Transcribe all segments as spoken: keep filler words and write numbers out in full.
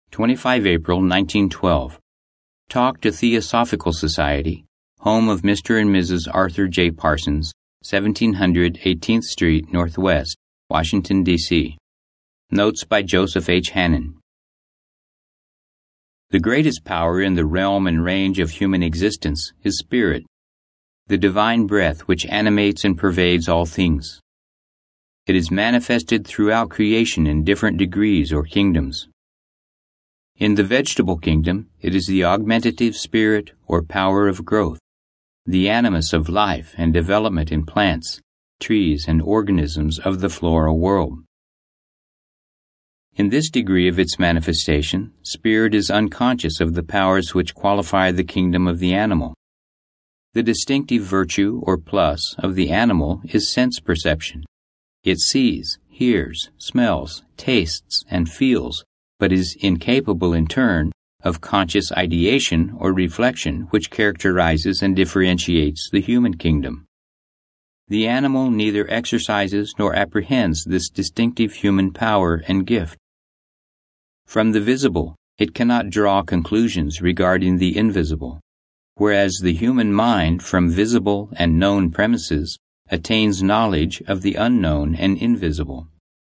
twenty-fifth of April, nineteen twelve. Talk to Theosophical Society, home of Mister and Missus Arthur J. Parsons, seventeen hundred eighteenth Street, Northwest, Washington, D C Notes by Joseph H. Hannon. The greatest power in the realm and range of human existence is spirit, the divine breath which animates and pervades all things. It is manifested throughout creation in different degrees or kingdoms. In the vegetable kingdom, it is the augmentative spirit or power of growth, the animus of life and development in plants, trees, and organisms of the floral world. In this degree of its manifestation, spirit is unconscious of the powers which qualify the kingdom of the animal. The distinctive virtue or plus of the animal is sense perception. It sees, hears, smells, tastes, and feels, but is incapable in turn of conscious ideation or reflection which characterizes and differentiates the human kingdom. The animal neither exercises nor apprehends this distinctive human power and gift. From the visible, it cannot draw conclusions regarding the invisible, whereas the human mind from visible and known premises attains knowledge of the unknown and invisible.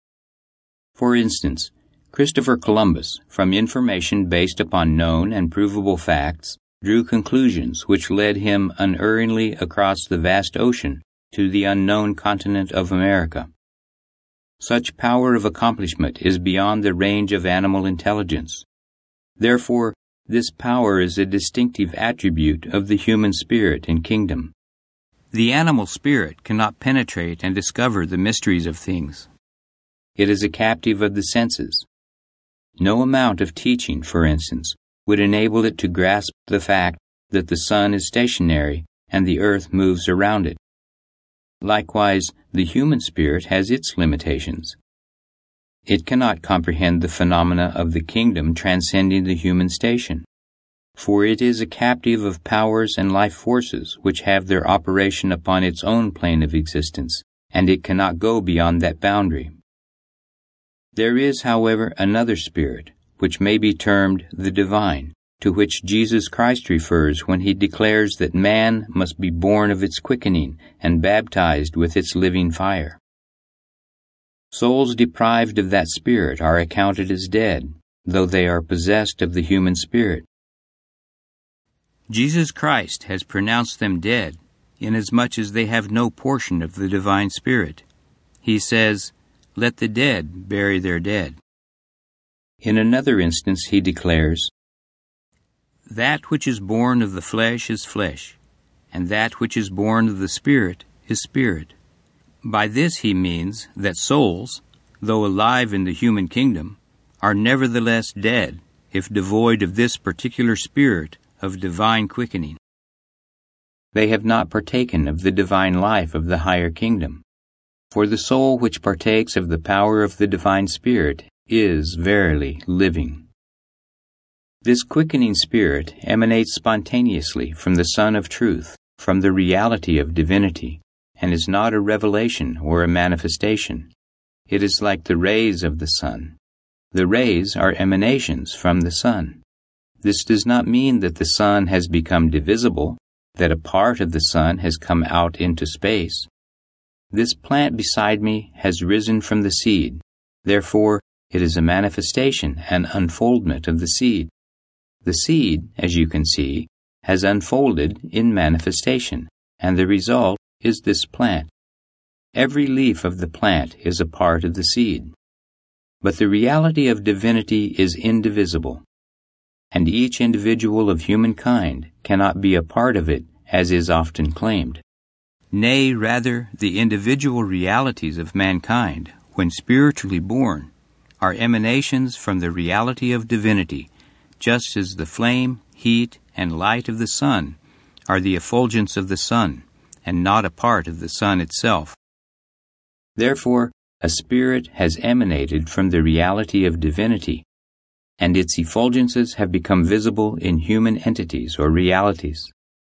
For instance, Christopher Columbus, from information based upon known and provable facts, drew conclusions which led him unerringly across the vast ocean to the unknown continent of America. Such power of accomplishment is beyond the range of animal intelligence. Therefore, this power is a distinctive attribute of the human spirit and kingdom. The animal spirit cannot penetrate and discover the mysteries of things. It is a captive of the senses. No amount of teaching, for instance, would enable it to grasp the fact that the sun is stationary and the earth moves around it. Likewise, the human spirit has its limitations. It cannot comprehend the phenomena of the kingdom transcending the human station, for it is a captive of powers and life forces which have their operation upon its own plane of existence, and it cannot go beyond that boundary. There is, however, another spirit, which may be termed the divine, to which Jesus Christ refers when he declares that man must be born of its quickening and baptized with its living fire. Souls deprived of that spirit are accounted as dead, though they are possessed of the human spirit. Jesus Christ has pronounced them dead, inasmuch as they have no portion of the divine spirit. He says, "Let the dead bury their dead." In another instance he declares, "That which is born of the flesh is flesh, and that which is born of the Spirit is spirit." By this he means that souls, though alive in the human kingdom, are nevertheless dead if devoid of this particular spirit of divine quickening. They have not partaken of the divine life of the higher kingdom. For the soul which partakes of the power of the divine spirit is verily living. This quickening spirit emanates spontaneously from the Sun of Truth, from the reality of divinity, and is not a revelation or a manifestation. It is like the rays of the sun. The rays are emanations from the sun. This does not mean that the sun has become divisible, that a part of the sun has come out into space. This plant beside me has risen from the seed. Therefore, it is a manifestation and unfoldment of the seed. The seed, as you can see, has unfolded in manifestation, and the result is this plant. Every leaf of the plant is a part of the seed. But the reality of divinity is indivisible, and each individual of humankind cannot be a part of it, as is often claimed. Nay, rather, the individual realities of mankind, when spiritually born, are emanations from the reality of divinity, just as the flame, heat, and light of the sun are the effulgence of the sun, and not a part of the sun itself. Therefore, a spirit has emanated from the reality of divinity, and its effulgences have become visible in human entities or realities.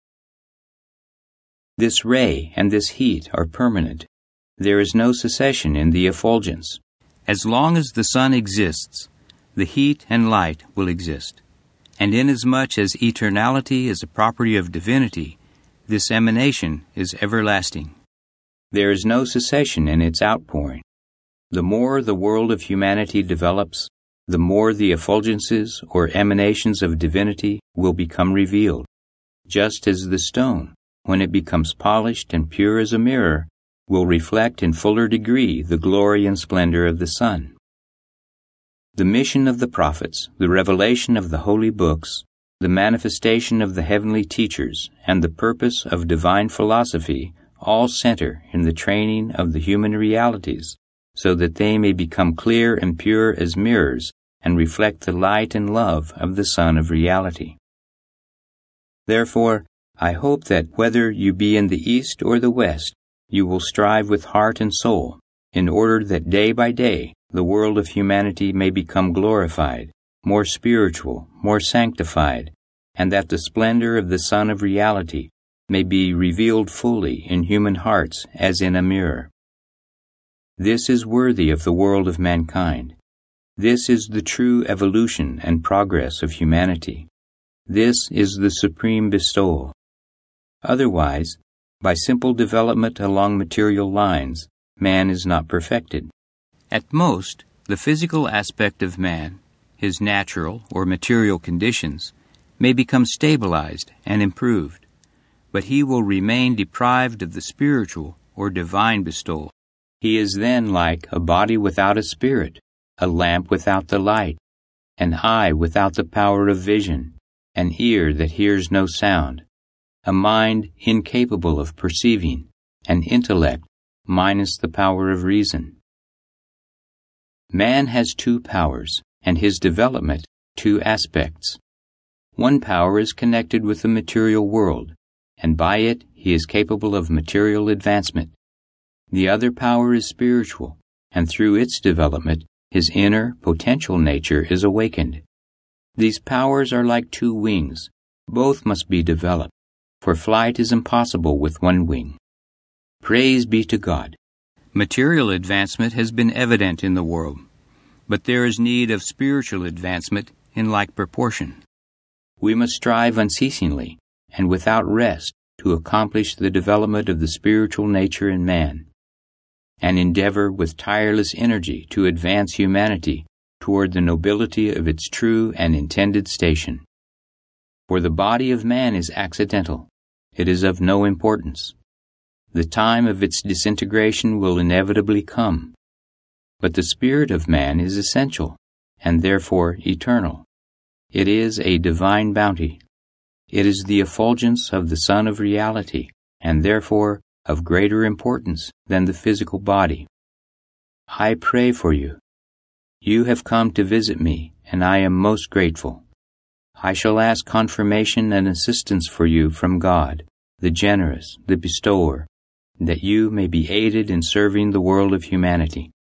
This ray and this heat are permanent. There is no cessation in the effulgence. As long as the sun exists, the heat and light will exist. And inasmuch as eternality is a property of divinity, this emanation is everlasting. There is no cessation in its outpouring. The more the world of humanity develops, the more the effulgences or emanations of divinity will become revealed, just as the stone, when it becomes polished and pure as a mirror, will reflect in fuller degree the glory and splendor of the sun. The mission of the prophets, the revelation of the holy books, the manifestation of the heavenly teachers, and the purpose of divine philosophy all center in the training of the human realities, so that they may become clear and pure as mirrors and reflect the light and love of the Sun of Reality. Therefore, I hope that whether you be in the East or the West, you will strive with heart and soul, in order that day by day the world of humanity may become glorified, more spiritual, more sanctified, and that the splendor of the Sun of Reality may be revealed fully in human hearts as in a mirror. This is worthy of the world of mankind. This is the true evolution and progress of humanity. This is the supreme bestowal. Otherwise, by simple development along material lines, man is not perfected. At most, the physical aspect of man, his natural or material conditions, may become stabilized and improved, but he will remain deprived of the spiritual or divine bestowal. He is then like a body without a spirit, a lamp without the light, an eye without the power of vision, an ear that hears no sound, a mind incapable of perceiving, an intellect minus the power of reason. Man has two powers, and his development two aspects. One power is connected with the material world, and by it he is capable of material advancement. The other power is spiritual, and through its development his inner, potential nature is awakened. These powers are like two wings. Both must be developed, for flight is impossible with one wing. Praise be to God. Material advancement has been evident in the world, but there is need of spiritual advancement in like proportion. We must strive unceasingly and without rest to accomplish the development of the spiritual nature in man, and endeavor with tireless energy to advance humanity toward the nobility of its true and intended station. For the body of man is accidental. It is of no importance. The time of its disintegration will inevitably come. But the spirit of man is essential, and therefore eternal. It is a divine bounty. It is the effulgence of the Sun of Reality, and therefore of greater importance than the physical body. I pray for you. You have come to visit me, and I am most grateful. I shall ask confirmation and assistance for you from God, the generous, the bestower, that you may be aided in serving the world of humanity.